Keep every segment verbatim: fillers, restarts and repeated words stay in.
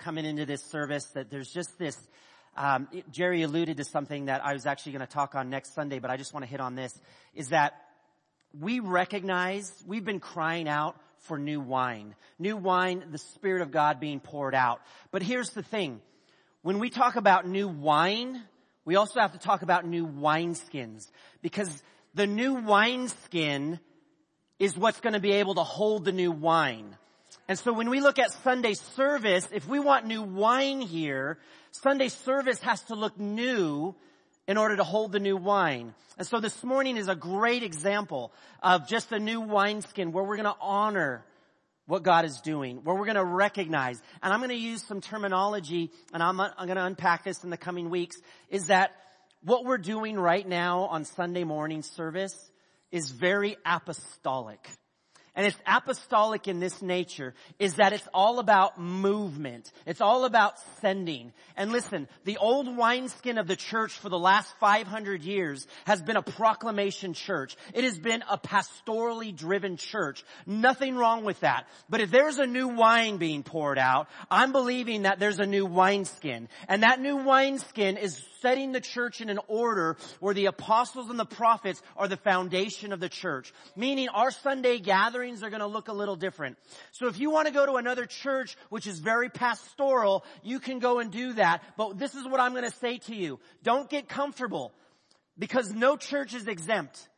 coming into this service that there's just this, um, Jerry alluded to something that I was actually going to talk on next Sunday, but I just want to hit on this, is that we recognize, we've been crying out for new wine. New wine, the Spirit of God being poured out. But here's the thing. When we talk about new wine, we also have to talk about new wineskins. Because the new wineskin is what's going to be able to hold the new wine. And so when we look at Sunday service, if we want new wine here, Sunday service has to look new in order to hold the new wine. And so this morning is a great example of just a new wineskin where we're going to honor what God is doing, where we're going to recognize. And I'm going to use some terminology, and I'm, I'm going to unpack this in the coming weeks, is that what we're doing right now on Sunday morning service is very apostolic. And it's apostolic in this nature, is that it's all about movement. It's all about sending. And listen, the old wineskin of the church for the last five hundred years has been a proclamation church. It has been a pastorally driven church. Nothing wrong with that. But if there's a new wine being poured out, I'm believing that there's a new wineskin. And that new wineskin is setting the church in an order where the apostles and the prophets are the foundation of the church. Meaning our Sunday gatherings are going to look a little different. So if you want to go to another church which is very pastoral, you can go and do that. But this is what I'm going to say to you. Don't get comfortable, because no church is exempt.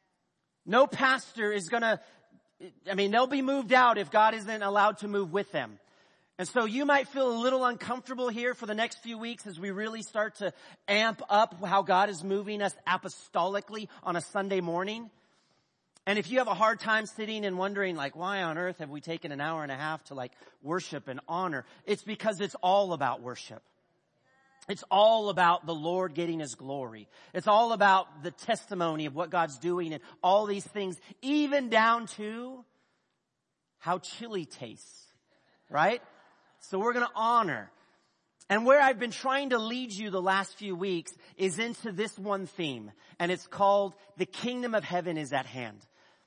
No pastor is going to, I mean, they'll be moved out if God isn't allowed to move with them. And so you might feel a little uncomfortable here for the next few weeks as we really start to amp up how God is moving us apostolically on a Sunday morning. And if you have a hard time sitting and wondering, like, why on earth have we taken an hour and a half to, like, worship and honor? It's because it's all about worship. It's all about the Lord getting His glory. It's all about the testimony of what God's doing and all these things, even down to how chili tastes, right? So we're going to honor. And where I've been trying to lead you the last few weeks is into this one theme. And it's called The Kingdom of Heaven is at Hand.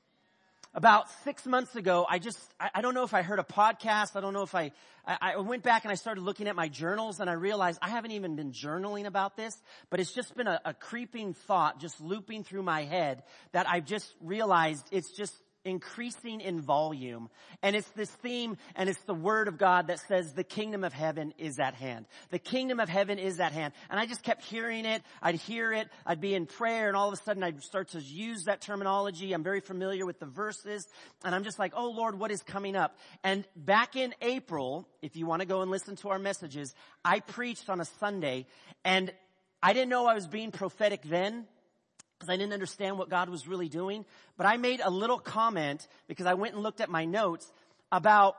About six months ago, I just, I, I don't know if I heard a podcast. I don't know if I, I, I went back and I started looking at my journals, and I realized I haven't even been journaling about this, but it's just been a, a creeping thought just looping through my head that I've just realized it's just increasing in volume. And it's this theme, and it's the Word of God that says the kingdom of heaven is at hand. The kingdom of heaven is at hand. And I just kept hearing it. I'd hear it. I'd be in prayer, and all of a sudden I'd start to use that terminology. I'm very familiar with the verses. And I'm just like, oh Lord, what is coming up? And back in April, if you want to go and listen to our messages, I preached on a Sunday, and I didn't know I was being prophetic then, because I didn't understand what God was really doing. But I made a little comment, because I went and looked at my notes, about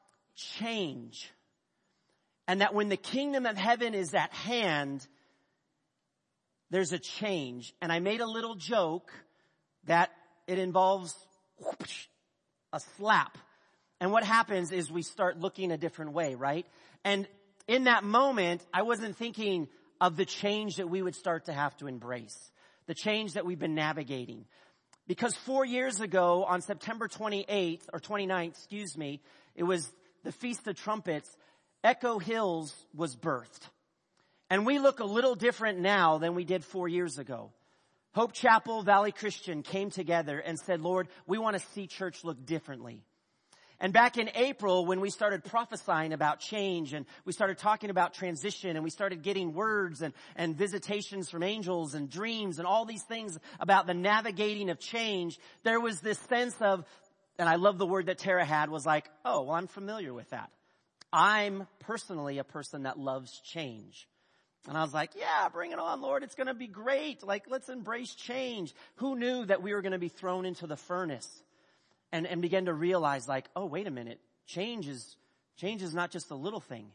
change. And that when the kingdom of heaven is at hand, there's a change. And I made a little joke that it involves whoosh, a slap. And what happens is we start looking a different way, right? And in that moment, I wasn't thinking of the change that we would start to have to embrace. The change that we've been navigating. Because four years ago, on September twenty-eighth, or twenty-ninth, excuse me, it was the Feast of Trumpets, Echo Hills was birthed. And we look a little different now than we did four years ago. Hope Chapel Valley Christian came together and said, Lord, we want to see church look differently. And back in April, when we started prophesying about change, and we started talking about transition, and we started getting words and, and visitations from angels and dreams and all these things about the navigating of change, there was this sense of, and I love the word that Tara had, was like, oh, well, I'm familiar with that. I'm personally a person that loves change. And I was like, yeah, bring it on, Lord. It's going to be great. Like, let's embrace change. Who knew that we were going to be thrown into the furnace? And, and began to realize, like, oh, wait a minute. Change is, change is not just a little thing.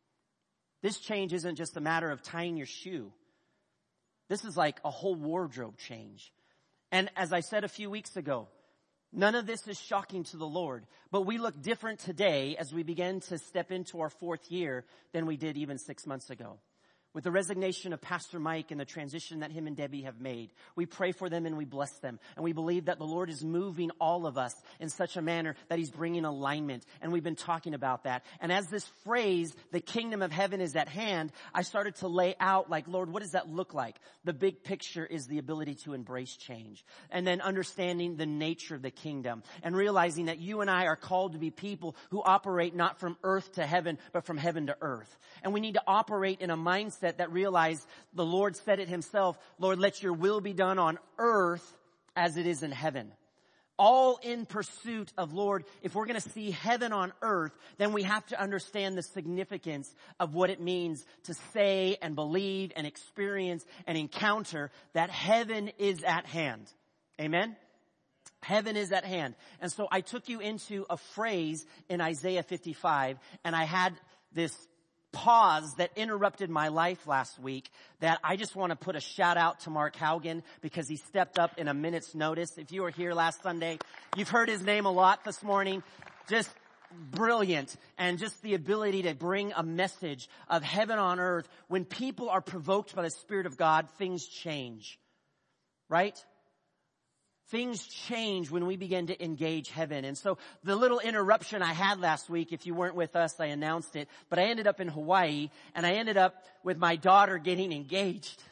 This change isn't just a matter of tying your shoe. This is like a whole wardrobe change. And as I said a few weeks ago, none of this is shocking to the Lord. But we look different today as we begin to step into our fourth year than we did even six months ago. with the resignation of Pastor Mike and the transition that him and Debbie have made. We pray for them and we bless them. And we believe that the Lord is moving all of us in such a manner that he's bringing alignment. And we've been talking about that. And as this phrase, the kingdom of heaven is at hand, I started to lay out like, Lord, what does that look like? The big picture is the ability to embrace change. And then understanding the nature of the kingdom. And realizing that you and I are called to be people who operate not from earth to heaven, but from heaven to earth. And we need to operate in a mindset that realized the Lord said it himself, Lord, let your will be done on earth as it is in heaven. All in pursuit of, Lord, if we're going to see heaven on earth, then we have to understand the significance of what it means to say and believe and experience and encounter that heaven is at hand. Amen? Heaven is at hand. And so I took you into a phrase in Isaiah fifty-five, and I had this pause that interrupted my life last week that I just want to put a shout out to Mark Haugen because he stepped up in a minute's notice. If you were here last Sunday, you've heard his name a lot this morning. Just brilliant, and just the ability to bring a message of heaven on earth. When people are provoked by the Spirit of God, things change. Right? Things change when we begin to engage heaven. And so the little interruption I had last week, if you weren't with us, I announced it, but I ended up in Hawaii, and I ended up with my daughter getting engaged.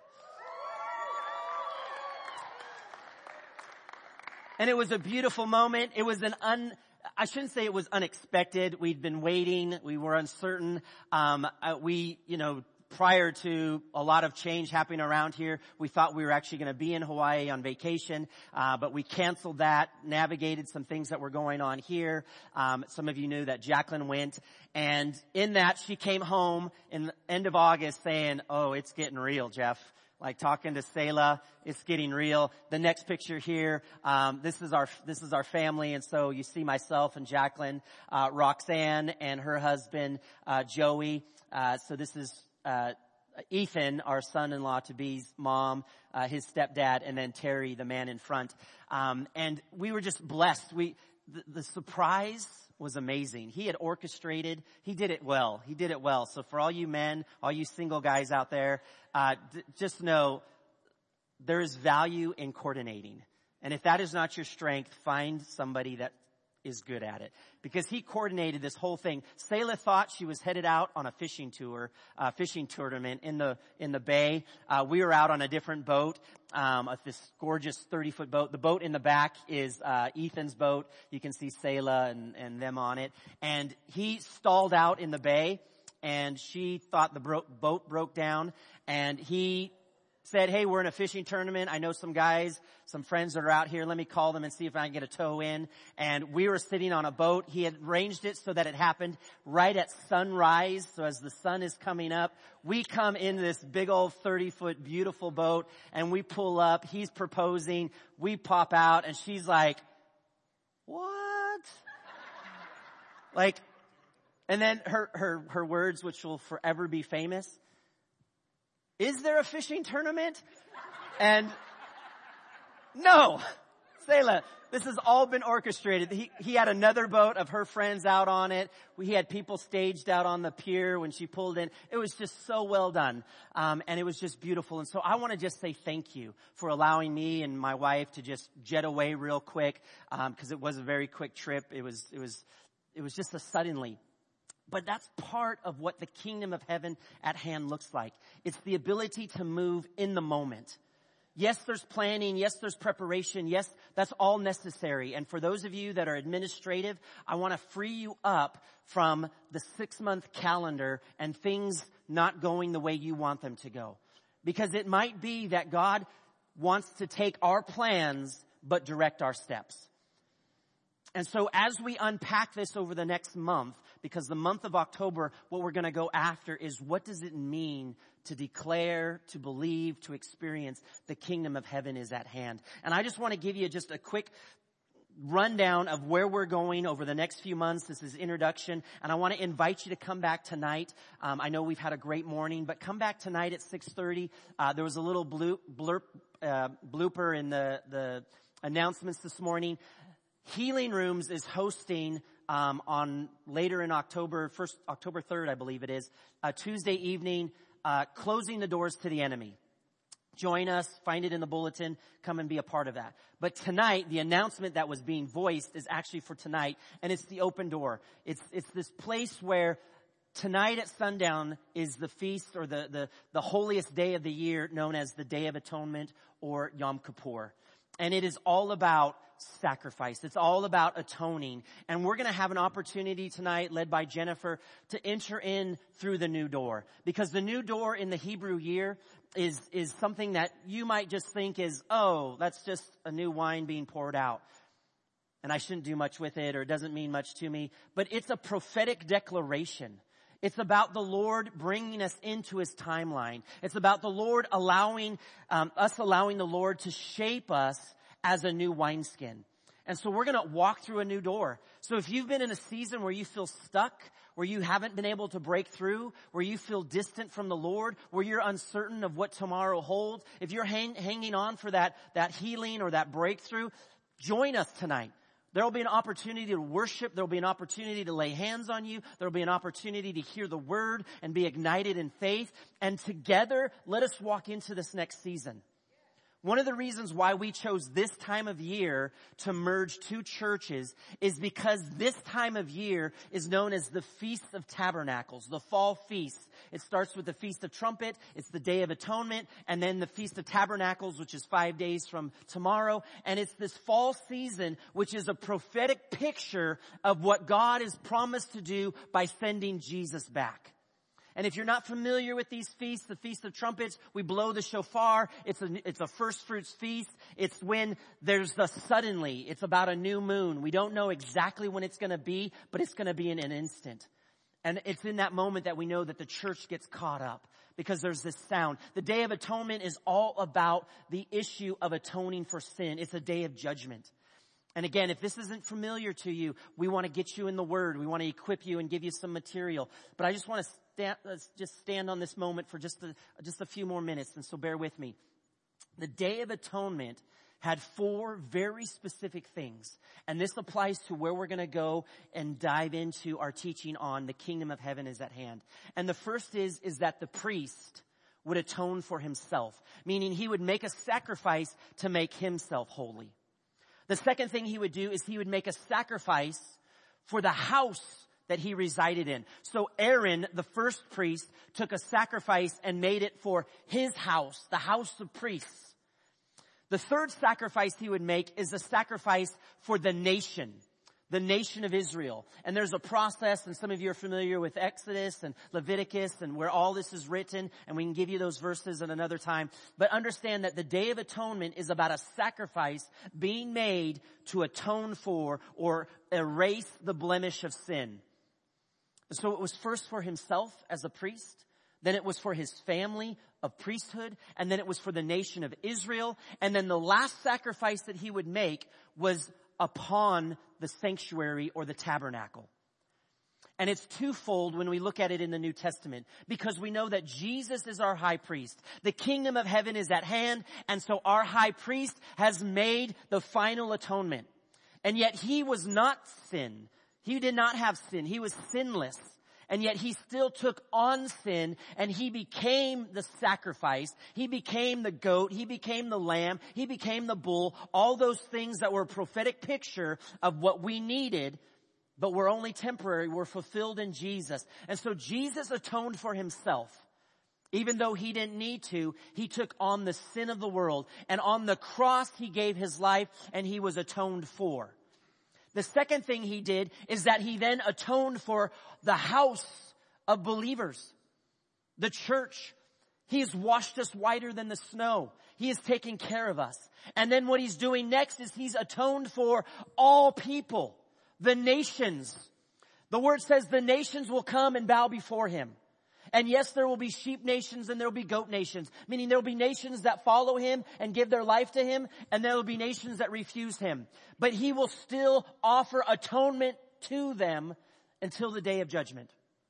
And it was a beautiful moment. It was an un, I shouldn't say it was unexpected. We'd been waiting. We were uncertain. Um, uh, we, you know, prior to a lot of change happening around here, we thought we were actually going to be in Hawaii on vacation, uh, but we canceled that, navigated some things that were going on here. Um, some of you knew that Jacqueline went, and in that she came home in the end of August saying, oh, it's getting real, Jeff. Like talking to Selah, it's getting real. The next picture here, um, this is our, this is our family. And so you see myself and Jacqueline, uh, Roxanne and her husband, uh, Joey. Uh, so this is, uh, Ethan, our son-in-law to be's mom, uh, his stepdad, and then Terry, the man in front. Um, and we were just blessed. We, the, the surprise was amazing. He had orchestrated. He did it well. He did it well. So for all you men, all you single guys out there, uh, d- just know there is value in coordinating. And if that is not your strength, find somebody that is good at it. Because he coordinated this whole thing. Selah thought she was headed out on a fishing tour, uh, fishing tournament in the, in the bay. Uh, we were out on a different boat, um, of this gorgeous thirty foot boat. The boat in the back is, uh, Ethan's boat. You can see Selah and, and them on it. And he stalled out in the bay, and she thought the bro- boat broke down, and he said, hey, we're in a fishing tournament. I know some guys, some friends that are out here. Let me call them and see if I can get a tow in. And we were sitting on a boat. He had arranged it so that it happened right at sunrise. So as the sun is coming up, we come in this big old thirty foot beautiful boat, and we pull up. He's proposing. We pop out, and she's like, what? Like, and then her, her, her words, which will forever be famous. Is there a fishing tournament? And no, Selah, this has all been orchestrated. He, he had another boat of her friends out on it. We had people staged out on the pier when she pulled in. It was just so well done. Um, and it was just beautiful. And so I want to just say thank you for allowing me and my wife to just jet away real quick. Um, cause it was a very quick trip. It was, it was, it was just a suddenly. But that's part of what the kingdom of heaven at hand looks like. It's the ability to move in the moment. Yes, there's planning. Yes, there's preparation. Yes, that's all necessary. And for those of you that are administrative, I want to free you up from the six-month calendar and things not going the way you want them to go. Because it might be that God wants to take our plans but direct our steps. And so as we unpack this over the next month, because the month of October, what we're going to go after is what does it mean to declare, to believe, to experience the kingdom of heaven is at hand. And I just want to give you just a quick rundown of where we're going over the next few months. This is introduction. And I want to invite you to come back tonight. Um, I know we've had a great morning, but come back tonight at six thirty. Uh, there was a little bloop, blurp, uh, blooper in the, the announcements this morning. Healing Rooms is hosting um, on later in October, first October third, I believe it is, a Tuesday evening uh, closing the doors to the enemy. Join us, find it in the bulletin, come and be a part of that. But tonight, the announcement that was being voiced is actually for tonight, and it's the open door. It's, it's this place where tonight at sundown is the feast or the, the, the holiest day of the year known as the Day of Atonement or Yom Kippur. And it is all about sacrifice. It's all about atoning. And we're going to have an opportunity tonight, led by Jennifer, to enter in through the new door. Because the new door in the Hebrew year is, is something that you might just think is, oh, that's just a new wine being poured out. And I shouldn't do much with it, or it doesn't mean much to me. But it's a prophetic declaration. It's about the Lord bringing us into His timeline. It's about the Lord allowing, um, us allowing the Lord to shape us as a new wineskin. And so we're going to walk through a new door. So if you've been in a season where you feel stuck, where you haven't been able to break through, where you feel distant from the Lord, where you're uncertain of what tomorrow holds, if you're hang, hanging on for that, that healing or that breakthrough, join us tonight. There will be an opportunity to worship. There will be an opportunity to lay hands on you. There will be an opportunity to hear the word and be ignited in faith. And together, let us walk into this next season. One of the reasons why we chose this time of year to merge two churches is because this time of year is known as the Feast of Tabernacles, the fall feast. It starts with the Feast of Trumpet, it's the Day of Atonement, and then the Feast of Tabernacles, which is five days from tomorrow. And it's this fall season, which is a prophetic picture of what God has promised to do by sending Jesus back. And if you're not familiar with these feasts, the Feast of Trumpets, we blow the shofar. It's a, it's a first fruits feast. It's when there's the suddenly. It's about a new moon. We don't know exactly when it's going to be, but it's going to be in an instant. And it's in that moment that we know that the church gets caught up because there's this sound. The Day of Atonement is all about the issue of atoning for sin. It's a day of judgment. And again, if this isn't familiar to you, we want to get you in the Word. We want to equip you and give you some material. But I just want to stand, let's just stand on this moment for just a, just a few more minutes, and so bear with me. The Day of Atonement had four very specific things. And this applies to where we're going to go and dive into our teaching on the kingdom of heaven is at hand. And the first is, is that the priest would atone for himself, meaning he would make a sacrifice to make himself holy. The second thing he would do is he would make a sacrifice for the house that he resided in. So Aaron, the first priest, took a sacrifice and made it for his house, the house of priests. The third sacrifice he would make is a sacrifice for the nation, the nation of Israel. And there's a process, and some of you are familiar with Exodus and Leviticus and where all this is written, and we can give you those verses at another time. But understand that the Day of Atonement is about a sacrifice being made to atone for or erase the blemish of sin. So it was first for himself as a priest, then it was for his family of priesthood, and then it was for the nation of Israel, and then the last sacrifice that he would make was upon the sanctuary or the tabernacle. And it's twofold when we look at it in the New Testament, because we know that Jesus is our high priest. The kingdom of heaven is at hand, and so our high priest has made the final atonement. And yet he was not sin. He did not have sin. He was sinless. And yet he still took on sin, and he became the sacrifice. He became the goat. He became the lamb. He became the bull. All those things that were a prophetic picture of what we needed, but were only temporary, were fulfilled in Jesus. And so Jesus atoned for himself. Even though he didn't need to, he took on the sin of the world. And on the cross, he gave his life, and he was atoned for. The second thing he did is that he then atoned for the house of believers, the church. He's washed us whiter than the snow. He has taken care of us. And then what he's doing next is he's atoned for all people, the nations. The word says the nations will come and bow before him. And yes, there will be sheep nations and there will be goat nations, meaning there will be nations that follow him and give their life to him, and there will be nations that refuse him. But he will still offer atonement to them until the day of judgment.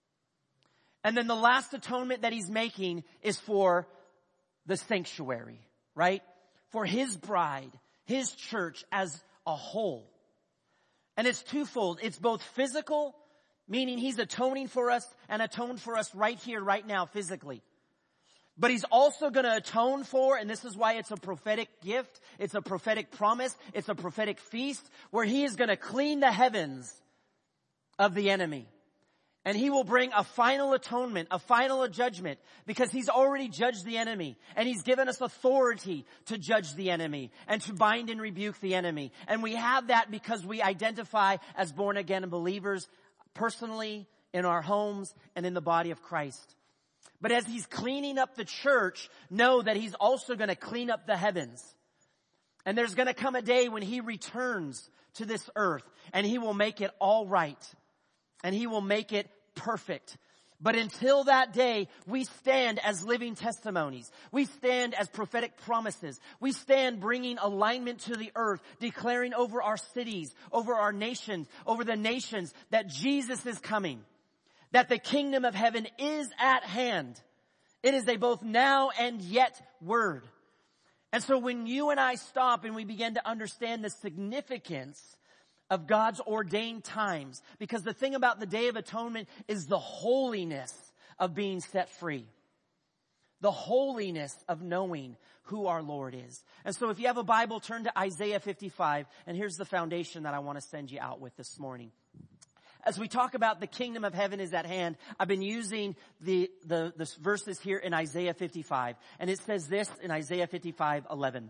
And then the last atonement that he's making is for the sanctuary, right? For his bride, his church as a whole. And it's twofold. It's both physical, meaning he's atoning for us and atoned for us right here, right now, physically. But he's also going to atone for, and this is why it's a prophetic gift, it's a prophetic promise, it's a prophetic feast, where he is going to clean the heavens of the enemy. And he will bring a final atonement, a final judgment, because he's already judged the enemy. And he's given us authority to judge the enemy and to bind and rebuke the enemy. And we have that because we identify as born again believers personally, in our homes, and in the body of Christ. But as he's cleaning up the church, know that he's also going to clean up the heavens. And there's going to come a day when he returns to this earth and he will make it all right. And he will make it perfect. But until that day, we stand as living testimonies. We stand as prophetic promises. We stand bringing alignment to the earth, declaring over our cities, over our nations, over the nations that Jesus is coming. That the kingdom of heaven is at hand. It is a both now and yet word. And so when you and I stop and we begin to understand the significance of God's ordained times, because the thing about the Day of Atonement is the holiness of being set free. The holiness of knowing who our Lord is. And so if you have a Bible, turn to Isaiah fifty-five, and here's the foundation that I want to send you out with this morning. As we talk about the kingdom of heaven is at hand, I've been using the, the, the verses here in Isaiah fifty-five. And it says this in Isaiah fifty-five eleven.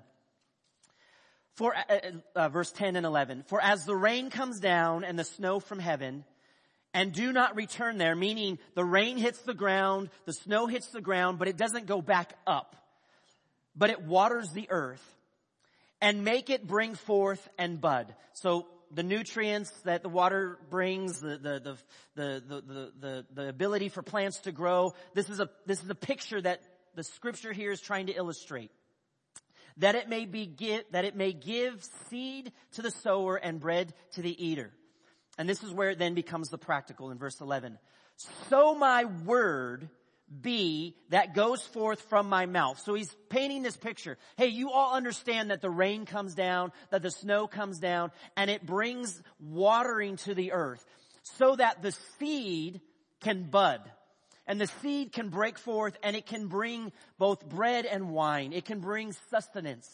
For, uh, uh, verse ten and eleven. For as the rain comes down and the snow from heaven, and do not return there, meaning the rain hits the ground, the snow hits the ground, but it doesn't go back up. But it waters the earth, and make it bring forth and bud. So, the nutrients that the water brings, the, the, the, the, the, the, the ability for plants to grow. This is a, this is a picture that the scripture here is trying to illustrate. That it may be give, that it may give seed to the sower and bread to the eater. And this is where it then becomes the practical in verse eleven. So my word be that goes forth from my mouth. So he's painting this picture. Hey, you all understand that the rain comes down, that the snow comes down, and it brings watering to the earth so that the seed can bud. And the seed can break forth and it can bring both bread and wine. It can bring sustenance.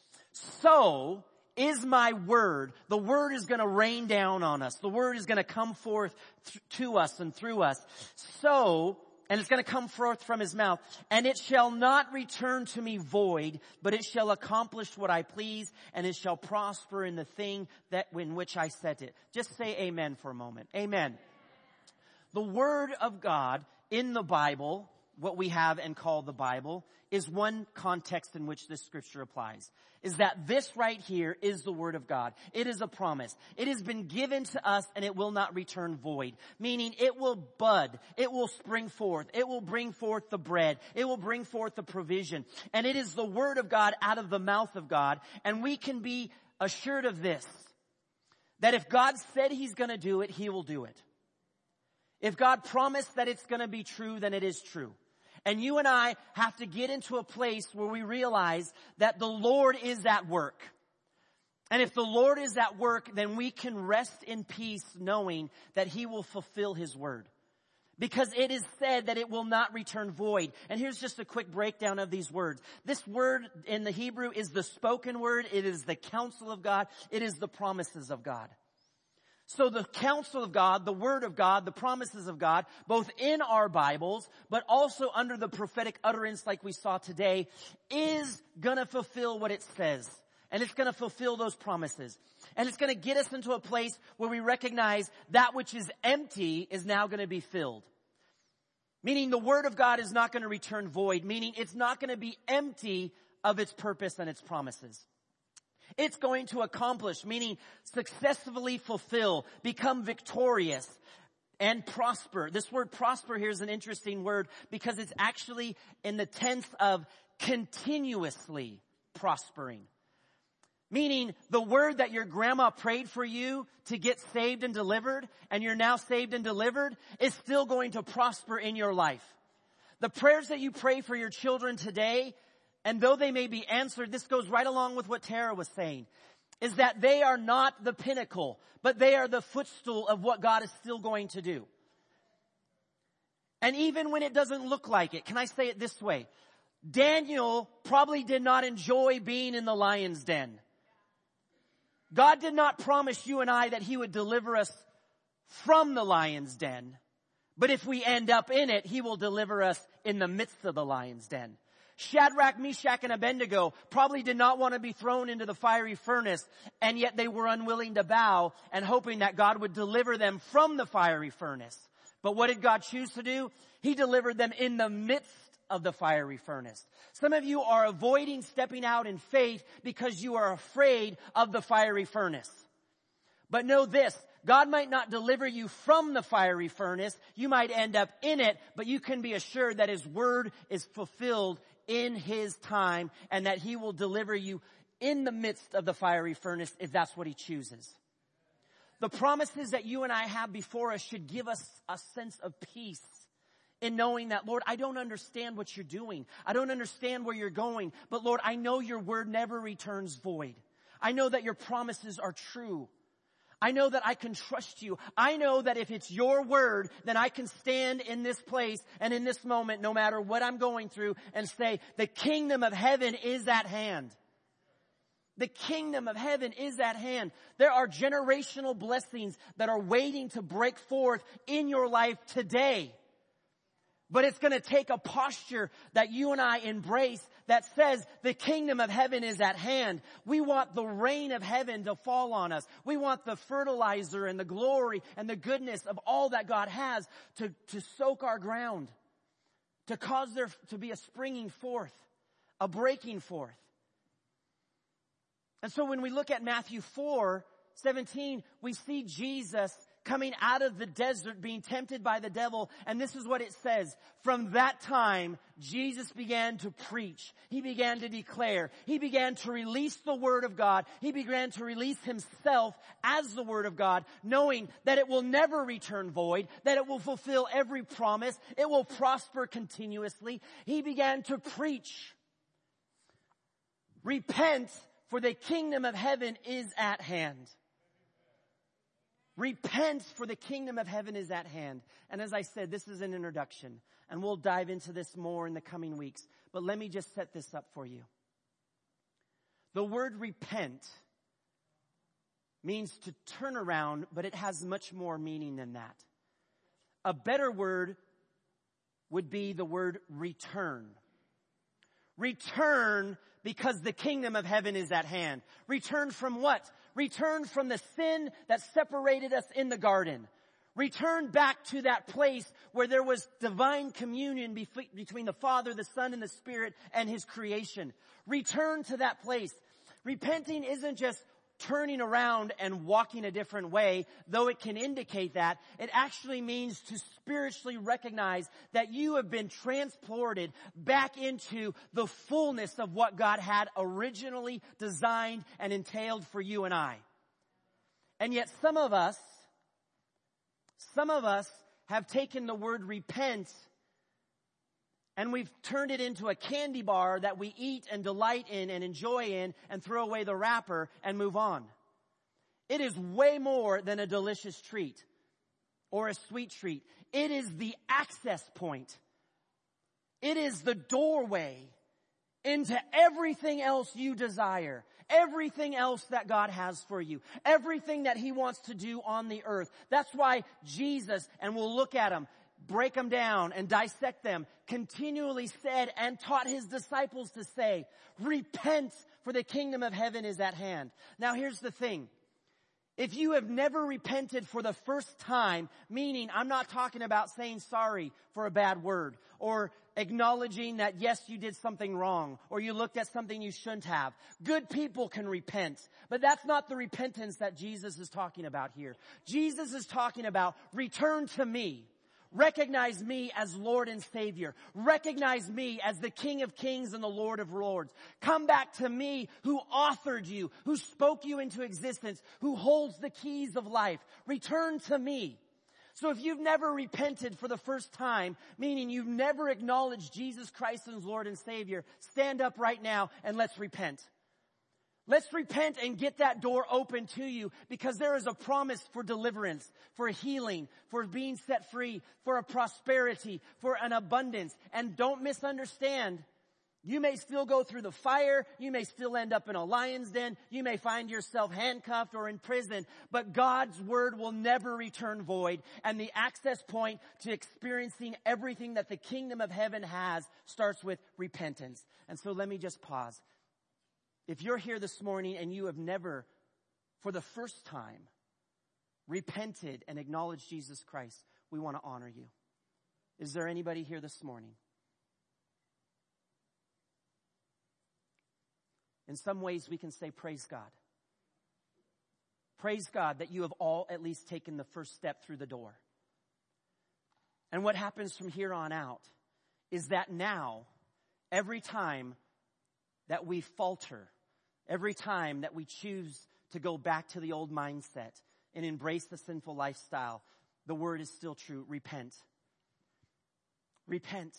So is my word. The word is going to rain down on us. The word is going to come forth th- to us and through us. So And it's going to come forth from his mouth. And it shall not return to me void, but it shall accomplish what I please, and it shall prosper in the thing that in which I set it. Just say amen for a moment. Amen. The word of God in the Bible, what we have and call the Bible, is one context in which this scripture applies. Is that this right here is the word of God. It is a promise. It has been given to us and it will not return void. Meaning it will bud. It will spring forth. It will bring forth the bread. It will bring forth the provision. And it is the word of God out of the mouth of God. And we can be assured of this. That if God said he's going to do it, he will do it. If God promised that it's going to be true, then it is true. And you and I have to get into a place where we realize that the Lord is at work. And if the Lord is at work, then we can rest in peace knowing that he will fulfill his word. Because it is said that it will not return void. And here's just a quick breakdown of these words. This word in the Hebrew is the spoken word. It is the counsel of God. It is the promises of God. So the counsel of God, the word of God, the promises of God, both in our Bibles, but also under the prophetic utterance like we saw today, is going to fulfill what it says. And it's going to fulfill those promises. And it's going to get us into a place where we recognize that which is empty is now going to be filled. Meaning the word of God is not going to return void. Meaning it's not going to be empty of its purpose and its promises. It's going to accomplish, meaning successfully fulfill, become victorious, and prosper. This word prosper here is an interesting word because it's actually in the tense of continuously prospering. Meaning the word that your grandma prayed for you to get saved and delivered, and you're now saved and delivered, is still going to prosper in your life. The prayers that you pray for your children today, and though they may be answered, this goes right along with what Tara was saying, is that they are not the pinnacle, but they are the footstool of what God is still going to do. And even when it doesn't look like it, can I say it this way? Daniel probably did not enjoy being in the lion's den. God did not promise you and I that he would deliver us from the lion's den. But if we end up in it, he will deliver us in the midst of the lion's den. Shadrach, Meshach, and Abednego probably did not want to be thrown into the fiery furnace, and yet they were unwilling to bow and hoping that God would deliver them from the fiery furnace. But what did God choose to do? He delivered them in the midst of the fiery furnace. Some of you are avoiding stepping out in faith because you are afraid of the fiery furnace. But know this, God might not deliver you from the fiery furnace. You might end up in it, but you can be assured that his word is fulfilled in his time and that he will deliver you in the midst of the fiery furnace if that's what he chooses. The promises that you and I have before us should give us a sense of peace in knowing that, Lord, I don't understand what you're doing. I don't understand where you're going. But Lord, I know your word never returns void. I know that your promises are true. I know that I can trust you. I know that if it's your word, then I can stand in this place and in this moment, no matter what I'm going through, and say, the kingdom of heaven is at hand. The kingdom of heaven is at hand. There are generational blessings that are waiting to break forth in your life today. But it's going to take a posture that you and I embrace that says the kingdom of heaven is at hand. We want the rain of heaven to fall on us. We want the fertilizer and the glory and the goodness of all that God has to, to soak our ground, to cause there to be a springing forth, a breaking forth. And so when we look at Matthew four seventeen, we see Jesus coming out of the desert, being tempted by the devil. And this is what it says. From that time, Jesus began to preach. He began to declare. He began to release the word of God. He began to release himself as the word of God, knowing that it will never return void, that it will fulfill every promise. It will prosper continuously. He began to preach. Repent, for the kingdom of heaven is at hand. Repent, for the kingdom of heaven is at hand. And as I said, this is an introduction, and we'll dive into this more in the coming weeks. But let me just set this up for you. The word repent means to turn around, but it has much more meaning than that. A better word would be the word return. Return because the kingdom of heaven is at hand. Return from what? Return from the sin that separated us in the garden. Return back to that place where there was divine communion between the Father, the Son, and the Spirit and his creation. Return to that place. Repenting isn't just turning around and walking a different way, though it can indicate that. It actually means to spiritually recognize that you have been transported back into the fullness of what God had originally designed and entailed for you and I. And yet some of us, some of us have taken the word repent and we've turned it into a candy bar that we eat and delight in and enjoy in and throw away the wrapper and move on. It is way more than a delicious treat or a sweet treat. It is the access point. It is the doorway into everything else you desire, everything else that God has for you, everything that he wants to do on the earth. That's why Jesus, and we'll look at him, break them down and dissect them, continually said and taught his disciples to say, repent, for the kingdom of heaven is at hand. Now here's the thing. If you have never repented for the first time, meaning I'm not talking about saying sorry for a bad word or acknowledging that yes, you did something wrong or you looked at something you shouldn't have. Good people can repent, but that's not the repentance that Jesus is talking about here. Jesus is talking about return to me. Recognize me as Lord and Savior. Recognize me as the King of Kings and the Lord of Lords. Come back to me who authored you, who spoke you into existence, who holds the keys of life. Return to me. So if you've never repented for the first time, meaning you've never acknowledged Jesus Christ as Lord and Savior, stand up right now and let's repent. Let's repent and get that door open to you, because there is a promise for deliverance, for healing, for being set free, for a prosperity, for an abundance. And don't misunderstand You may still go through the fire. You may still end up in a lion's den. You may find yourself handcuffed or in prison. But God's word will never return void. And the access point to experiencing everything that the kingdom of heaven has starts with repentance. And so let me just pause. If you're here this morning and you have never, for the first time, repented and acknowledged Jesus Christ, we want to honor you. Is there anybody here this morning? In some ways, we can say, praise God. Praise God that you have all at least taken the first step through the door. And what happens from here on out is that now, every time that we falter, every time that we choose to go back to the old mindset and embrace the sinful lifestyle, the word is still true. Repent. Repent.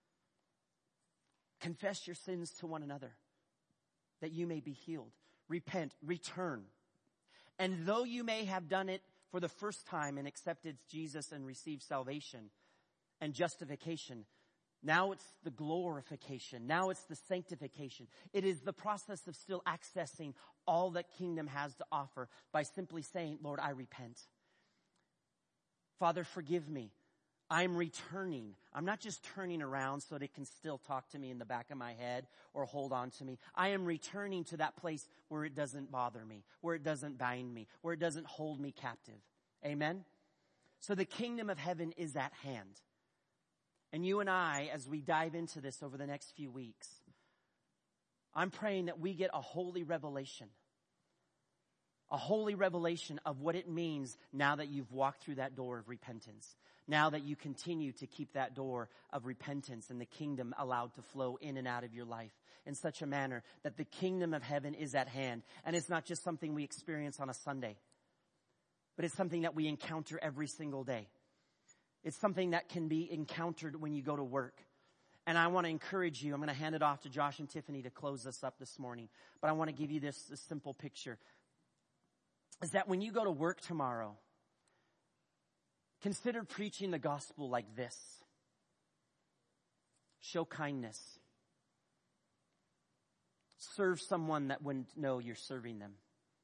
Confess your sins to one another, that you may be healed. Repent, return. And though you may have done it for the first time and accepted Jesus and received salvation and justification, now it's the glorification. Now it's the sanctification. It is the process of still accessing all that kingdom has to offer by simply saying, Lord, I repent. Father, forgive me. I'm returning. I'm not just turning around so that it can still talk to me in the back of my head or hold on to me. I am returning to that place where it doesn't bother me, where it doesn't bind me, where it doesn't hold me captive. Amen? So the kingdom of heaven is at hand. And you and I, as we dive into this over the next few weeks, I'm praying that we get a holy revelation. A holy revelation of what it means now that you've walked through that door of repentance. Now that you continue to keep that door of repentance and the kingdom allowed to flow in and out of your life in such a manner that the kingdom of heaven is at hand. And it's not just something we experience on a Sunday, but it's something that we encounter every single day. It's something that can be encountered when you go to work. And I want to encourage you. I'm going to hand it off to Josh and Tiffany to close us up this morning. But I want to give you this, this simple picture. Is that when you go to work tomorrow, consider preaching the gospel like this. Show kindness. Serve someone that wouldn't know you're serving them.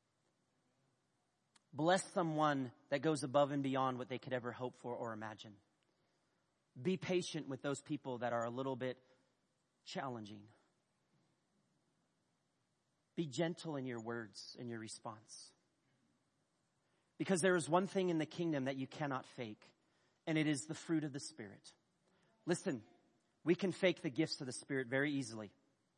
Bless someone that goes above and beyond what they could ever hope for or imagine. Be patient with those people that are a little bit challenging. Be gentle in your words and your response. Because there is one thing in the kingdom that you cannot fake, and it is the fruit of the Spirit. Listen, we can fake the gifts of the Spirit very easily.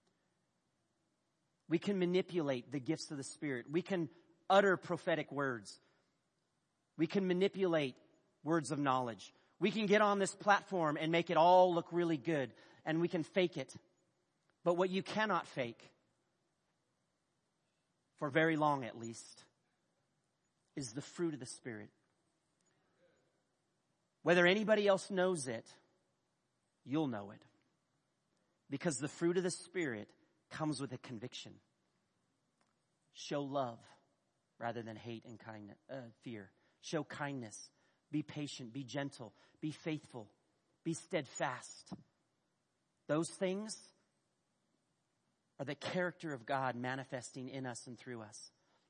We can manipulate the gifts of the Spirit. We can utter prophetic words. We can manipulate words of knowledge. We can get on this platform and make it all look really good, and we can fake it. But what you cannot fake, for very long at least, is the fruit of the Spirit. Whether anybody else knows it, you'll know it. Because the fruit of the Spirit comes with a conviction. Show love rather than hate and kindness, uh, fear. Show kindness. Be patient. Be gentle. Be faithful. Be steadfast. Those things are the character of God manifesting in us and through us.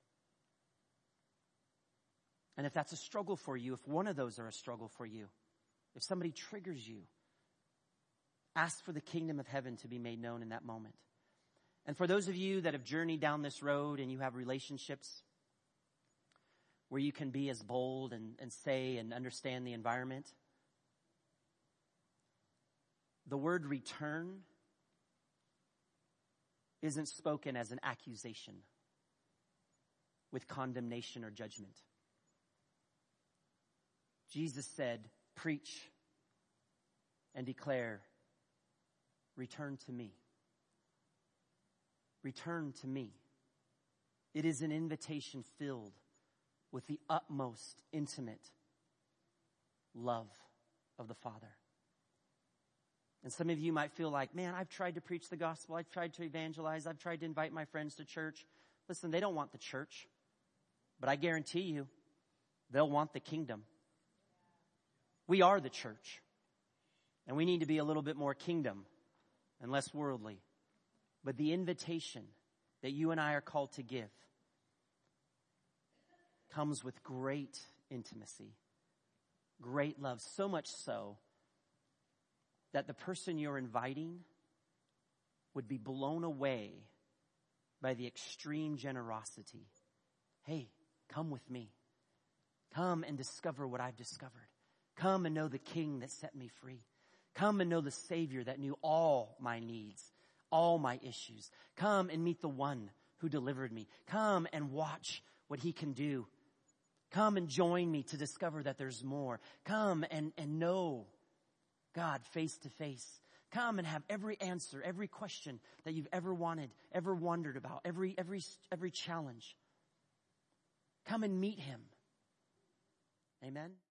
And if that's a struggle for you, if one of those are a struggle for you, if somebody triggers you, ask for the kingdom of heaven to be made known in that moment. And for those of you that have journeyed down this road and you have relationships where you can be as bold and, and say and understand the environment, the word return isn't spoken as an accusation with condemnation or judgment. Jesus said, preach and declare, return to me. Return to me. It is an invitation filled with the utmost intimate love of the Father. And some of you might feel like, man, I've tried to preach the gospel. I've tried to evangelize. I've tried to invite my friends to church. Listen, they don't want the church. But I guarantee you, they'll want the kingdom. We are the church. And we need to be a little bit more kingdom and less worldly. But the invitation that you and I are called to give comes with great intimacy, great love, so much so that the person you're inviting would be blown away by the extreme generosity. Hey, come with me. Come and discover what I've discovered. Come and know the King that set me free. Come and know the Savior that knew all my needs, all my issues. Come and meet the one who delivered me. Come and watch what he can do. Come and join me to discover that there's more. Come and, and know God face to face. Come and have every answer, every question that you've ever wanted, ever wondered about, every, every, every challenge. Come and meet him. Amen.